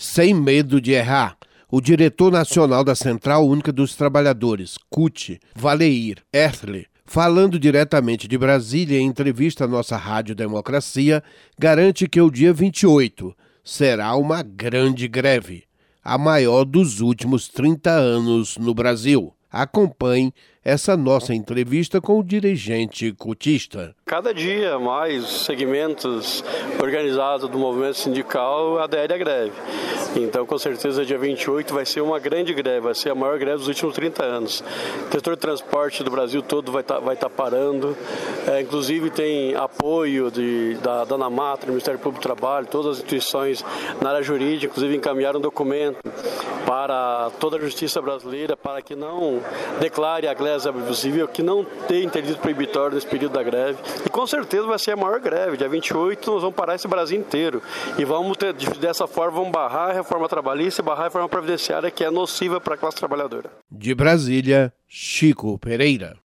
Sem medo de errar, o diretor nacional da Central Única dos Trabalhadores, CUT, Valeir Erle, falando diretamente de Brasília em entrevista à nossa Rádio Democracia, garante que o dia 28 será uma grande greve, a maior dos últimos 30 anos no Brasil. Acompanhe essa nossa entrevista com o dirigente cutista. Cada dia mais segmentos organizados do movimento sindical aderem à greve. Então, com certeza, dia 28 vai ser uma grande greve, vai ser a maior greve dos últimos 30 anos. O setor de transporte do Brasil todo vai estar parando. Inclusive, tem apoio da ANAMATRA, do Ministério Público do Trabalho, todas as instituições na área jurídica, inclusive encaminharam um documento para toda a justiça brasileira para que não declare a greve abusiva, que não tenha interdito proibitório nesse período da greve. E com certeza vai ser a maior greve. Dia 28 nós vamos parar esse Brasil inteiro. E dessa forma, vamos barrar a reforma trabalhista e barrar a reforma previdenciária, que é nociva para a classe trabalhadora. De Brasília, Chico Pereira.